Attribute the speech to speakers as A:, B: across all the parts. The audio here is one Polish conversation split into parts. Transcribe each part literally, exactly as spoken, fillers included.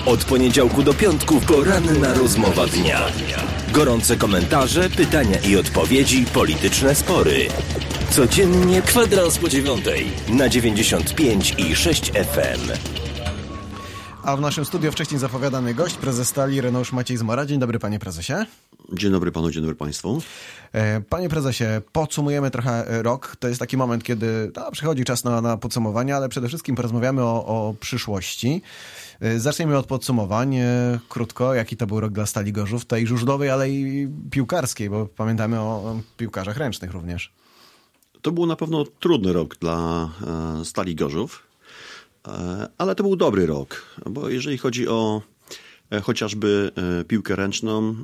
A: Od poniedziałku do piątku poranna rozmowa dnia. Gorące komentarze, pytania i odpowiedzi, polityczne spory. Codziennie kwadrans po dziewiątej na dziewięćdziesiąt pięć i sześć F M.
B: A w naszym studiu wcześniej zapowiadany gość, prezes Stali Ireneusz Maciej Zmora. Dzień dobry, panie prezesie.
C: Dzień dobry panu, dzień dobry państwu.
B: Panie prezesie, podsumujemy trochę rok. To jest taki moment, kiedy no, przychodzi czas na, na podsumowanie, ale przede wszystkim porozmawiamy o, o przyszłości. Zacznijmy od podsumowań. Krótko, jaki to był rok dla Stali Gorzów, tej żużlowej, ale i piłkarskiej, bo pamiętamy o piłkarzach ręcznych również.
C: To był na pewno trudny rok dla Stali Gorzów, ale to był dobry rok, bo jeżeli chodzi o chociażby piłkę ręczną,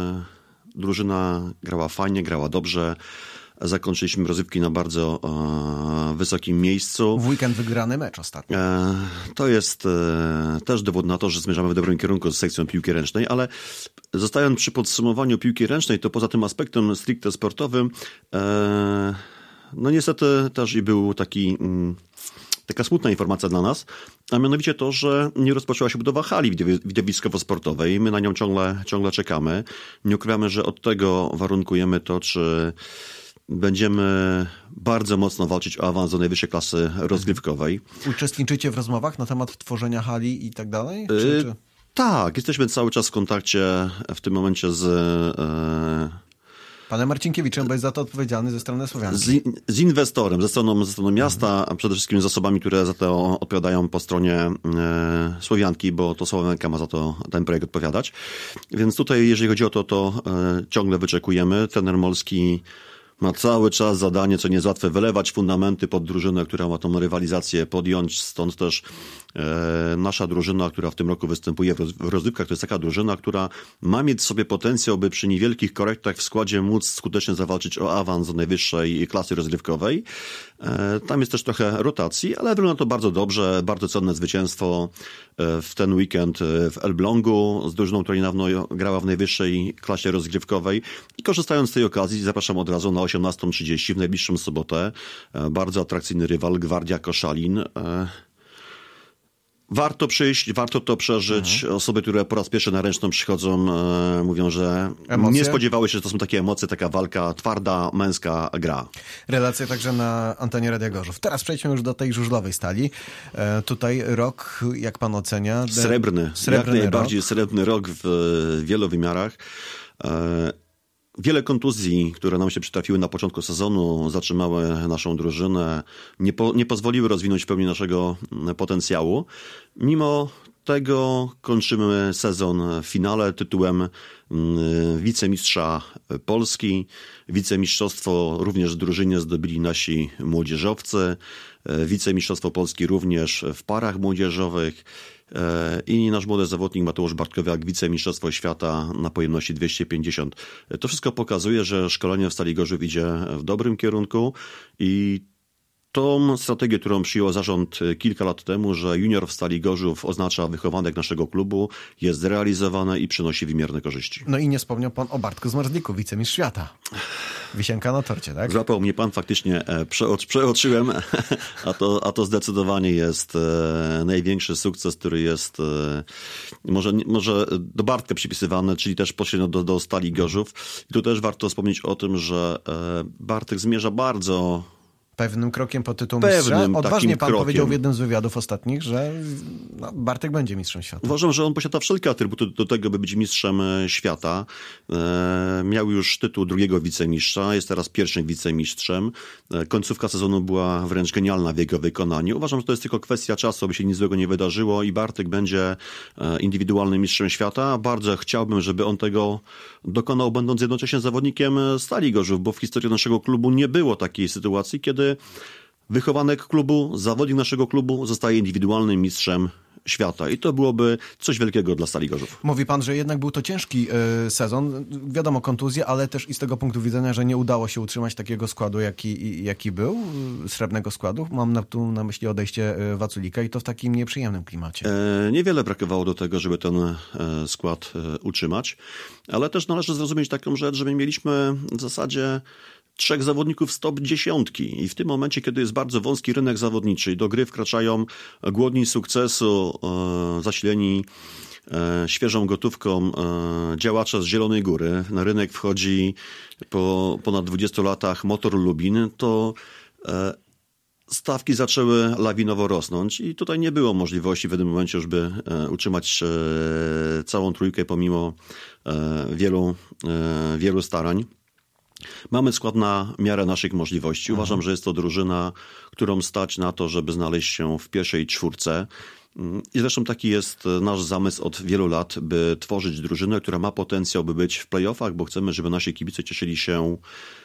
C: drużyna grała fajnie, grała dobrze. Zakończyliśmy rozgrywki na bardzo e, wysokim miejscu.
B: W weekend wygrany mecz ostatnio.
C: E, to jest e, też dowód na to, że zmierzamy w dobrym kierunku z sekcją piłki ręcznej, ale zostając przy podsumowaniu piłki ręcznej, to poza tym aspektem stricte sportowym, e, no niestety też i był taki... Mm, Taka smutna informacja dla nas, a mianowicie to, że nie rozpoczęła się budowa hali widowiskowo-sportowej. My na nią ciągle, ciągle czekamy. Nie ukrywamy, że od tego warunkujemy to, czy będziemy bardzo mocno walczyć o awans do najwyższej klasy rozgrywkowej.
B: Uczestniczycie w rozmowach na temat tworzenia hali i tak dalej? Czy, czy...
C: Tak, jesteśmy cały czas w kontakcie w tym momencie z... E...
B: Panem Marcinkiewiczem, bo jest za to odpowiedzialny ze strony Słowianki.
C: Z, z inwestorem, ze stroną, ze stroną miasta, a przede wszystkim z osobami, które za to odpowiadają po stronie e, Słowianki, bo to Słowianka ma za to ten projekt odpowiadać. Więc tutaj, jeżeli chodzi o to, to e, ciągle wyczekujemy. Trener Molski ma cały czas zadanie, co nie jest łatwe, wylewać fundamenty pod drużynę, która ma tą rywalizację podjąć. Stąd też e, nasza drużyna, która w tym roku występuje w, roz, w rozgrywkach, to jest taka drużyna, która ma mieć sobie potencjał, by przy niewielkich korektach w składzie móc skutecznie zawalczyć o awans do najwyższej klasy rozgrywkowej. E, tam jest też trochę rotacji, ale wygląda to bardzo dobrze, bardzo cenne zwycięstwo e, w ten weekend w Elblągu z drużyną, która niedawno grała w najwyższej klasie rozgrywkowej. I korzystając z tej okazji zapraszam od razu na osiemnasta trzydzieści w najbliższą sobotę. Bardzo atrakcyjny rywal, Gwardia Koszalin. Warto przyjść, warto to przeżyć. Mhm. Osoby, które po raz pierwszy na ręczną przychodzą, mówią, że emocje? Nie spodziewały się, że to są takie emocje, taka walka, twarda, męska gra.
B: Relacje także na antenie Radia Gorzów. Teraz przejdźmy już do tej żużlowej Stali. E, tutaj rok, jak pan ocenia?
C: Srebrny. Srebrny jak najbardziej rok. Srebrny rok w wielu wymiarach. E, Wiele kontuzji, które nam się przytrafiły na początku sezonu, zatrzymały naszą drużynę, nie, po, nie pozwoliły rozwinąć w pełni naszego potencjału. Mimo tego kończymy sezon w finale tytułem wicemistrza Polski. Wicemistrzostwo również w drużynie zdobyli nasi młodzieżowcy. Wicemistrzostwo Polski również w parach młodzieżowych. I nasz młody zawodnik Mateusz Bartkowiak, wicemistrzostwo świata na pojemności dwieście pięćdziesiąt. To wszystko pokazuje, że szkolenie w Stali Gorzów idzie w dobrym kierunku i tą strategię, którą przyjął zarząd kilka lat temu, że junior w Stali Gorzów oznacza wychowanek naszego klubu, jest zrealizowane i przynosi wymierne korzyści.
B: No i nie wspomniał pan o Bartku Zmarzliku, wicemistrz świata. Wisienka na torcie, tak?
C: Złapał mnie pan, faktycznie przeoczy, przeoczyłem, a to, a to zdecydowanie jest e, największy sukces, który jest e, może, może do Bartka przypisywany, czyli też pośrednio do, do Stali Gorzów. I tu też warto wspomnieć o tym, że e, Bartek zmierza bardzo...
B: Pewnym krokiem pod tytuł mistrza. Odważnie pan
C: krokiem.
B: powiedział w jednym z wywiadów ostatnich, że no, Bartek będzie mistrzem świata.
C: Uważam, że on posiada wszelkie atrybuty do tego, by być mistrzem świata. E, miał już tytuł drugiego wicemistrza, jest teraz pierwszym wicemistrzem. E, końcówka sezonu była wręcz genialna w jego wykonaniu. Uważam, że to jest tylko kwestia czasu, aby się nic złego nie wydarzyło i Bartek będzie e, indywidualnym mistrzem świata. Bardzo chciałbym, żeby on tego dokonał, będąc jednocześnie zawodnikiem Stali Gorzów, bo w historii naszego klubu nie było takiej sytuacji, kiedy wychowanek klubu, zawodnik naszego klubu zostaje indywidualnym mistrzem świata. I to byłoby coś wielkiego dla Stali Gorzów.
B: Mówi pan, że jednak był to ciężki y, sezon. Wiadomo, kontuzje, ale też i z tego punktu widzenia, że nie udało się utrzymać takiego składu, jaki, jaki był, y, srebrnego składu. Mam na, tu na myśli odejście y, Waculika i to w takim nieprzyjemnym klimacie.
C: E, niewiele brakowało do tego, żeby ten e, skład e, utrzymać, ale też należy zrozumieć taką rzecz, że my mieliśmy w zasadzie trzech zawodników z top dziesiątki i w tym momencie, kiedy jest bardzo wąski rynek zawodniczy i do gry wkraczają głodni sukcesu, e, zasileni świeżą gotówką działacza z Zielonej Góry. Na rynek wchodzi po ponad dwudziestu latach Motor Lublin, to stawki zaczęły lawinowo rosnąć i tutaj nie było możliwości w pewnym momencie, żeby utrzymać całą trójkę pomimo wielu, wielu starań. Mamy skład na miarę naszych możliwości. Uważam, że jest to drużyna, którą stać na to, żeby znaleźć się w pierwszej czwórce. I zresztą taki jest nasz zamysł od wielu lat, by tworzyć drużynę, która ma potencjał, by być w play-offach, bo chcemy, żeby nasi kibice cieszyli się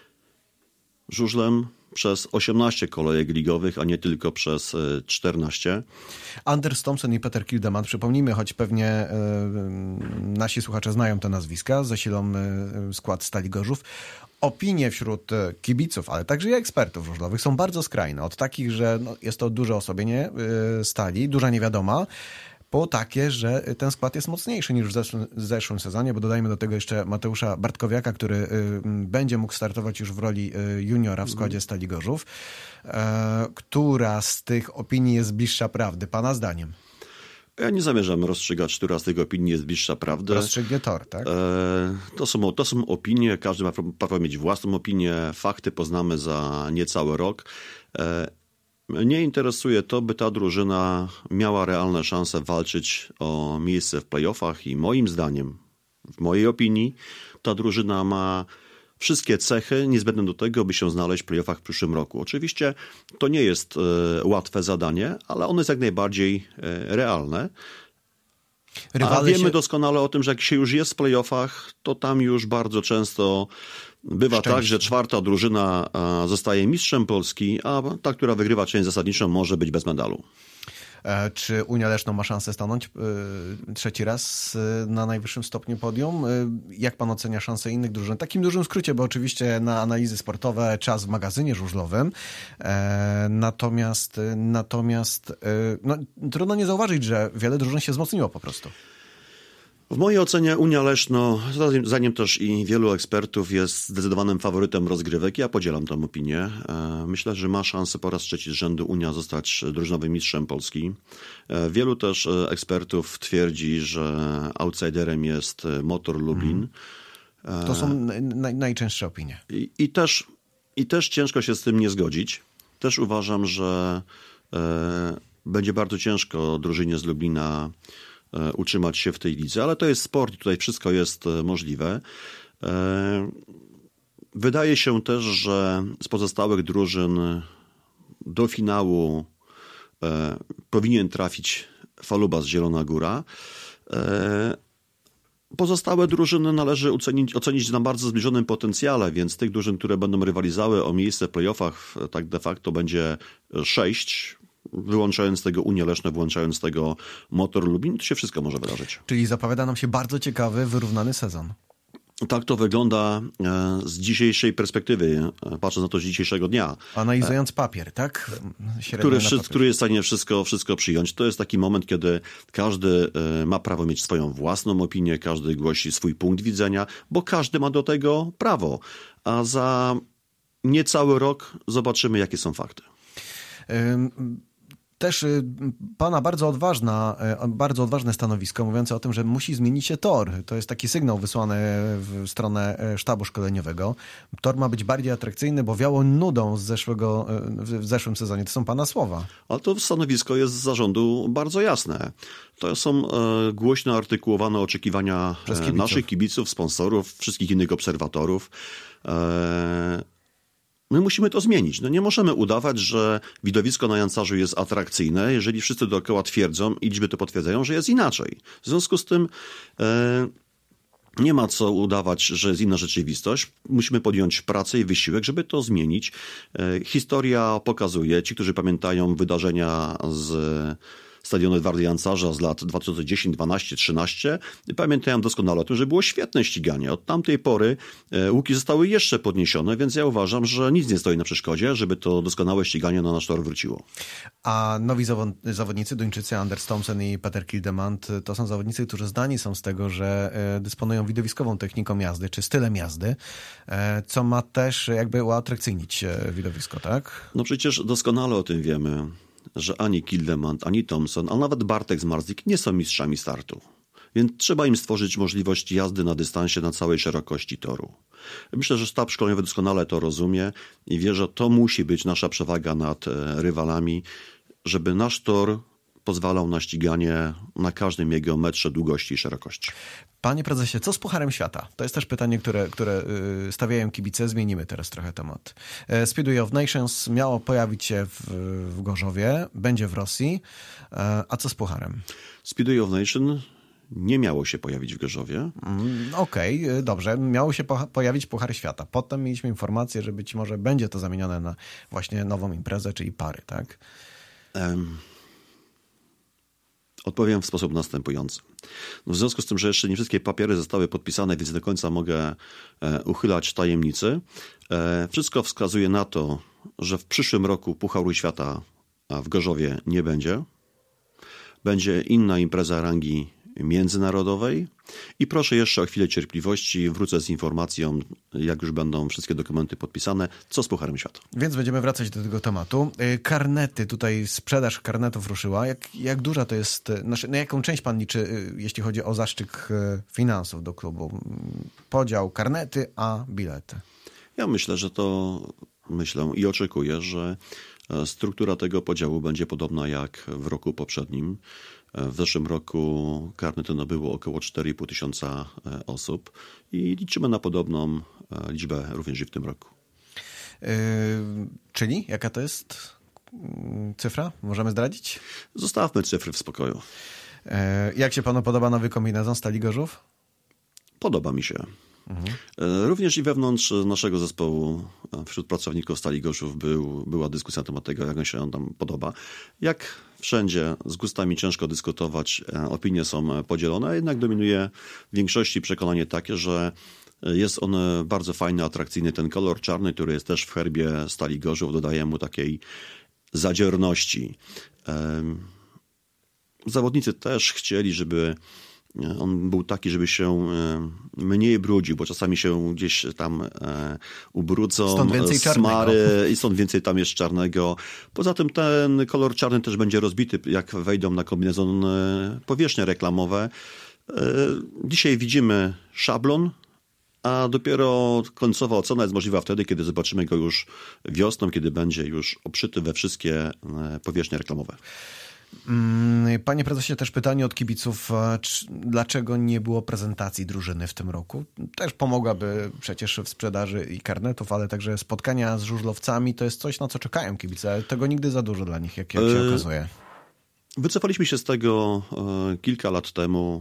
C: żużlem przez osiemnaście kolejek ligowych, a nie tylko przez czternaście.
B: Anders Thomsen i Peter Kildemand, przypomnijmy, choć pewnie y, nasi słuchacze znają te nazwiska, zasilą y, skład Stali Gorzów. Opinie wśród kibiców, ale także i ekspertów żużlowych są bardzo skrajne. Od takich, że no, jest to duże osłabienie y, Stali, duża niewiadoma, po takie, że ten skład jest mocniejszy niż w zeszłym, zeszłym sezonie, bo dodajmy do tego jeszcze Mateusza Bartkowiaka, który y, będzie mógł startować już w roli y, juniora w składzie Stali Gorzów. Y, która z tych opinii jest bliższa prawdy, pana zdaniem?
C: Ja nie zamierzam rozstrzygać, która z tych opinii jest bliższa prawdy.
B: Rozstrzygnie tor, tak?
C: E, to, są, to są opinie, każdy ma prawo mieć własną opinię, fakty poznamy za niecały rok. E, mnie interesuje to, by ta drużyna miała realne szanse walczyć o miejsce w play-offach i moim zdaniem, w mojej opinii, ta drużyna ma wszystkie cechy niezbędne do tego, by się znaleźć w play-offach w przyszłym roku. Oczywiście to nie jest e, łatwe zadanie, ale ono jest jak najbardziej e, realne. Rywale A wiemy się... doskonale o tym, że jak się już jest w play-offach, to tam już bardzo często bywa Szczęście. tak, że czwarta drużyna a, zostaje mistrzem Polski, a ta, która wygrywa część zasadniczą, może być bez medalu.
B: Czy Unia Leszno ma szansę stanąć y, trzeci raz y, na najwyższym stopniu podium? Y, jak pan ocenia szanse innych drużyn? W takim dużym skrócie, bo oczywiście na analizy sportowe czas w magazynie żużlowym. E, natomiast natomiast y, no, trudno nie zauważyć, że wiele drużyn się wzmocniło po prostu.
C: W mojej ocenie Unia Leszno, zanim też i wielu ekspertów, jest zdecydowanym faworytem rozgrywek. Ja podzielam tę opinię. Myślę, że ma szansę po raz trzeci z rzędu Unia zostać drużynowym mistrzem Polski. Wielu też ekspertów twierdzi, że outsiderem jest Motor Lublin.
B: To są naj, najczęstsze opinie.
C: I, i, też, I też ciężko się z tym nie zgodzić. Też uważam, że e, będzie bardzo ciężko drużynie z Lublina utrzymać się w tej lidze, ale to jest sport, tutaj wszystko jest możliwe. Wydaje się też, że z pozostałych drużyn do finału powinien trafić Falubas Zielona Góra. Pozostałe drużyny należy ocenić, ocenić na bardzo zbliżonym potencjale, więc tych drużyn, które będą rywalizowały o miejsce w play-offach, tak de facto będzie sześć. Wyłączając tego Unię Leszno, wyłączając tego Motor Lublin, to się wszystko może wydarzyć.
B: Czyli zapowiada nam się bardzo ciekawy, wyrównany sezon.
C: Tak to wygląda z dzisiejszej perspektywy, patrząc na to z dzisiejszego dnia.
B: Analizując papier, tak?
C: Który, który jest w stanie wszystko, wszystko przyjąć. To jest taki moment, kiedy każdy ma prawo mieć swoją własną opinię, każdy głosi swój punkt widzenia, bo każdy ma do tego prawo. A za niecały rok zobaczymy, jakie są fakty.
B: Ym... Też pana bardzo odważna, bardzo odważne stanowisko mówiące o tym, że musi zmienić się tor. To jest taki sygnał wysłany w stronę sztabu szkoleniowego. Tor ma być bardziej atrakcyjny, bo wiało nudą z zeszłego, w zeszłym sezonie. To są pana słowa.
C: Ale to stanowisko jest z zarządu bardzo jasne. To są e, głośno artykułowane oczekiwania kibiców. naszych kibiców, sponsorów, wszystkich innych obserwatorów. E, My musimy to zmienić. No nie możemy udawać, że widowisko na Jancarzu jest atrakcyjne, jeżeli wszyscy dookoła twierdzą i liczby to potwierdzają, że jest inaczej. W związku z tym e, nie ma co udawać, że jest inna rzeczywistość. Musimy podjąć pracę i wysiłek, żeby to zmienić. E, historia pokazuje, ci, którzy pamiętają wydarzenia z stadionu Edwarda Jancarza z lat dwa tysiące dziesiąty, dwunasty, trzynasty. Pamiętają doskonale o tym, że było świetne ściganie. Od tamtej pory łuki zostały jeszcze podniesione, więc ja uważam, że nic nie stoi na przeszkodzie, żeby to doskonałe ściganie na nasz tor wróciło.
B: A nowi zawodnicy, Duńczycy Anders Thomsen i Peter Kildemand, to są zawodnicy, którzy znani są z tego, że dysponują widowiskową techniką jazdy, czy stylem jazdy, co ma też jakby uatrakcyjnić widowisko, tak?
C: No przecież doskonale o tym wiemy, że ani Kildemand, ani Thomsen, a nawet Bartek Zmarzlik nie są mistrzami startu. Więc trzeba im stworzyć możliwość jazdy na dystansie na całej szerokości toru. Myślę, że sztab szkoleniowy doskonale to rozumie i wie, że to musi być nasza przewaga nad rywalami, żeby nasz tor pozwalał na ściganie na każdym jego metrze długości i szerokości.
B: Panie prezesie, co z Pucharem Świata? To jest też pytanie, które, które stawiają kibice. Zmienimy teraz trochę temat. Speedway of Nations miało pojawić się w, w Gorzowie, będzie w Rosji. A co z Pucharem?
C: Speedway of Nations nie miało się pojawić w Gorzowie.
B: Mm, Okej, okay, dobrze. Miało się po, pojawić Puchar Świata. Potem mieliśmy informację, że być może będzie to zamienione na właśnie nową imprezę, czyli pary, tak?
C: Um. Odpowiem w sposób następujący. W związku z tym, że jeszcze nie wszystkie papiery zostały podpisane, więc do końca mogę uchylać tajemnicy. Wszystko wskazuje na to, że w przyszłym roku Pucharu Świata w Gorzowie nie będzie. Będzie inna impreza rangi międzynarodowej. I proszę jeszcze o chwilę cierpliwości. Wrócę z informacją, jak już będą wszystkie dokumenty podpisane, co z Pucharem Świata.
B: Więc będziemy wracać do tego tematu. Karnety, tutaj sprzedaż karnetów ruszyła. Jak, jak duża to jest, znaczy, na jaką część pan liczy, jeśli chodzi o zastrzyk finansów do klubu? Podział karnety, a bilety.
C: Ja myślę, że to myślę i oczekuję, że struktura tego podziału będzie podobna jak w roku poprzednim. W zeszłym roku karnety nabyło około cztery i pół tysiąca osób i liczymy na podobną liczbę również i w tym roku.
B: Yy, czyli jaka to jest cyfra? Możemy zdradzić?
C: Zostawmy cyfry w spokoju.
B: Yy, jak się panu podoba nowy kombinezon Stali Gorzów?
C: Podoba mi się. Mhm. Również i wewnątrz naszego zespołu, wśród pracowników Stali Gorzów był, była dyskusja na temat tego, jak się on tam podoba. Jak wszędzie z gustami ciężko dyskutować, opinie są podzielone, a jednak dominuje w większości przekonanie takie, że jest on bardzo fajny, atrakcyjny. Ten kolor czarny, który jest też w herbie Stali Gorzów, dodaje mu takiej zadziorności. Zawodnicy też chcieli, żeby on był taki, żeby się mniej brudził, bo czasami się gdzieś tam ubrudzą,
B: stąd więcej
C: smary i stąd więcej tam jest czarnego. Poza tym ten kolor czarny też będzie rozbity, jak wejdą na kombinezon powierzchnie reklamowe. Dzisiaj widzimy szablon, a dopiero końcowa ocena jest możliwa wtedy, kiedy zobaczymy go już wiosną, kiedy będzie już obszyty we wszystkie powierzchnie reklamowe.
B: Panie prezesie, też pytanie od kibiców, dlaczego nie było prezentacji drużyny w tym roku? Też pomogłaby przecież w sprzedaży i karnetów, ale także spotkania z żużlowcami to jest coś, na co czekają kibice, ale tego nigdy za dużo dla nich, jak, jak się okazuje.
C: Wycofaliśmy się z tego kilka lat temu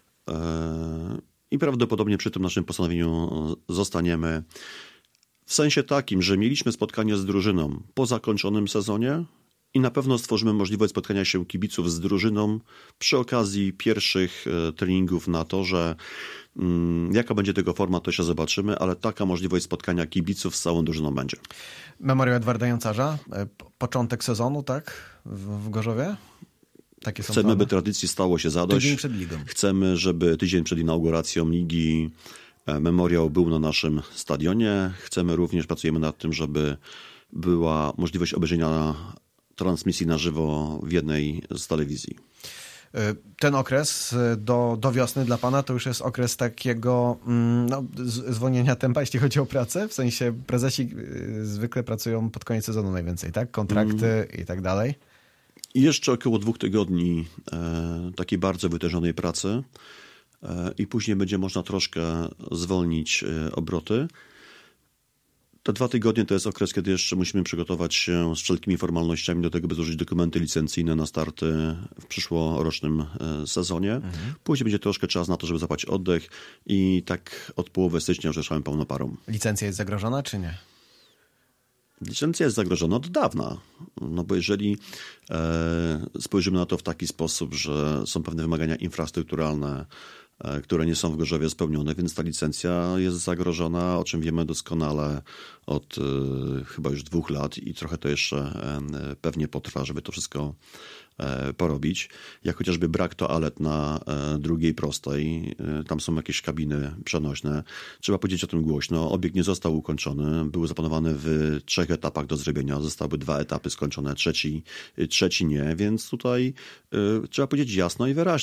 C: i prawdopodobnie przy tym naszym postanowieniu zostaniemy. W sensie takim, że mieliśmy spotkanie z drużyną po zakończonym sezonie, i na pewno stworzymy możliwość spotkania się kibiców z drużyną przy okazji pierwszych treningów na torze. Jaka będzie tego forma, to się zobaczymy, ale taka możliwość spotkania kibiców z całą drużyną będzie.
B: Memoriał Edwarda Jancarza, początek sezonu, tak? W, w Gorzowie? Takie są
C: Chcemy,
B: plany?
C: by tradycji stało się zadość.
B: Tydzień przed ligą.
C: Chcemy, żeby tydzień przed inauguracją ligi memoriał był na naszym stadionie. Chcemy również, pracujemy nad tym, żeby była możliwość obejrzenia transmisji na żywo w jednej z telewizji.
B: Ten okres do, do wiosny dla pana to już jest okres takiego no, zwolnienia tempa, jeśli chodzi o pracę? W sensie prezesi zwykle pracują pod koniec sezonu najwięcej, tak? Kontrakty mm. i tak dalej?
C: I jeszcze około dwóch tygodni e, takiej bardzo wytężonej pracy e, i później będzie można troszkę zwolnić e, obroty. Te dwa tygodnie to jest okres, kiedy jeszcze musimy przygotować się z wszelkimi formalnościami do tego, by złożyć dokumenty licencyjne na starty w przyszłorocznym sezonie. Mhm. Później będzie troszkę czas na to, żeby zapać oddech i tak od połowy stycznia już ruszamy pełną parą.
B: Licencja jest zagrożona, czy nie?
C: Licencja jest zagrożona od dawna, no bo jeżeli e, spojrzymy na to w taki sposób, że są pewne wymagania infrastrukturalne, które nie są w Gorzowie spełnione, więc ta licencja jest zagrożona, o czym wiemy doskonale od y, chyba już dwóch lat i trochę to jeszcze y, pewnie potrwa, żeby to wszystko y, porobić. Jak chociażby brak toalet na y, drugiej prostej, y, tam są jakieś kabiny przenośne. Trzeba powiedzieć o tym głośno. Obiekt nie został ukończony, był zaplanowany w trzech etapach do zrobienia. Zostały dwa etapy skończone, trzeci, y, trzeci nie, więc tutaj y, trzeba powiedzieć jasno i wyraźnie.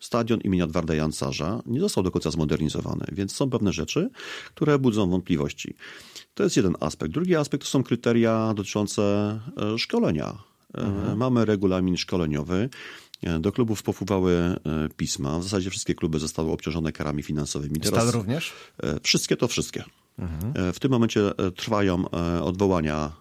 C: stadion imienia Edwarda Jancarza nie został do końca zmodernizowany, więc są pewne rzeczy, które budzą wątpliwości. To jest jeden aspekt. Drugi aspekt to są kryteria dotyczące szkolenia. Mhm. Mamy regulamin szkoleniowy. Do klubów popływały pisma. W zasadzie wszystkie kluby zostały obciążone karami finansowymi.
B: Teraz Stal również?
C: Wszystkie to wszystkie.
B: Mhm.
C: W tym momencie trwają odwołania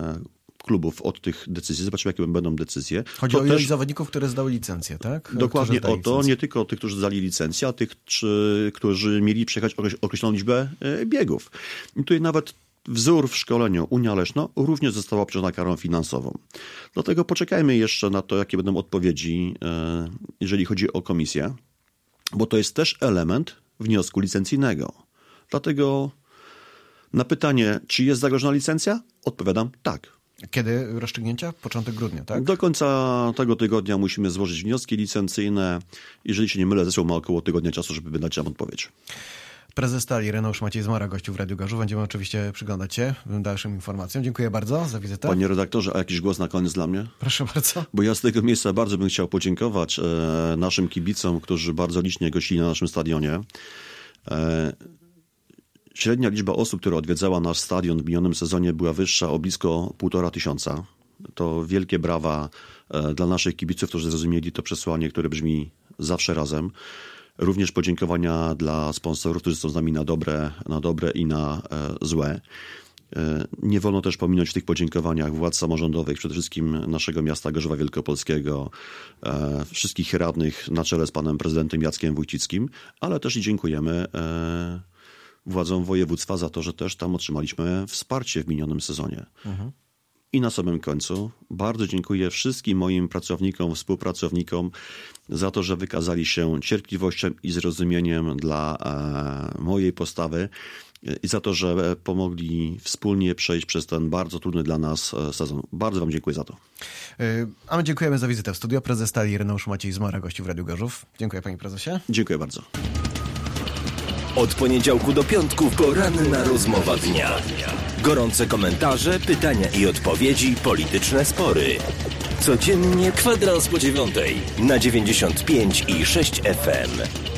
C: klubów od tych decyzji. Zobaczymy, jakie będą decyzje.
B: Chodzi
C: to
B: o ilość
C: też...
B: zawodników, które zdały licencję, tak?
C: Dokładnie o to. Nie tylko o tych, którzy zdali licencję, a tych, czy, którzy mieli przejechać określoną liczbę biegów. I tutaj nawet wzór w szkoleniu Unia Leszno również została obciążona karą finansową. Dlatego poczekajmy jeszcze na to, jakie będą odpowiedzi, jeżeli chodzi o komisję, bo to jest też element wniosku licencyjnego. Dlatego na pytanie, czy jest zagrożona licencja, odpowiadam tak.
B: Kiedy rozstrzygnięcia? Początek grudnia, tak?
C: Do końca tego tygodnia musimy złożyć wnioski licencyjne. Jeżeli się nie mylę, zeszło ma około tygodnia czasu, żeby dać nam odpowiedź.
B: Prezes Stali Ireneusz Maciej Zmora, gościu w Radiu Gorzów. Będziemy oczywiście przyglądać się dalszym informacjom. Dziękuję bardzo za wizytę.
C: Panie redaktorze, a jakiś głos na koniec dla mnie?
B: Proszę bardzo.
C: Bo ja z tego miejsca bardzo bym chciał podziękować e, naszym kibicom, którzy bardzo licznie gościli na naszym stadionie. E, średnia liczba osób, która odwiedzała nasz stadion w minionym sezonie, była wyższa o blisko półtora tysiąca. To wielkie brawa e, dla naszych kibiców, którzy zrozumieli to przesłanie, które brzmi zawsze razem. Również podziękowania dla sponsorów, którzy są z nami na dobre, na dobre i na e, złe. E, nie wolno też pominąć w tych podziękowaniach władz samorządowych, przede wszystkim naszego miasta Gorzowa Wielkopolskiego, e, wszystkich radnych na czele z panem prezydentem Jackiem Wójcickim, ale też i dziękujemy e, władzom województwa za to, że też tam otrzymaliśmy wsparcie w minionym sezonie. Mhm. I na samym końcu bardzo dziękuję wszystkim moim pracownikom, współpracownikom za to, że wykazali się cierpliwością i zrozumieniem dla e, mojej postawy i za to, że pomogli wspólnie przejść przez ten bardzo trudny dla nas sezon. Bardzo wam dziękuję za to.
B: A my dziękujemy za wizytę w studio. Prezes Stali Ireneusz Maciej Zmora, gościu w Radiu Gorzów. Dziękuję panie prezesie.
C: Dziękuję bardzo.
A: Od poniedziałku do piątku poranna rozmowa dnia. Gorące komentarze, pytania i odpowiedzi, polityczne spory. Codziennie kwadrans po dziewiątej na dziewięćdziesiąt pięć i sześć F M.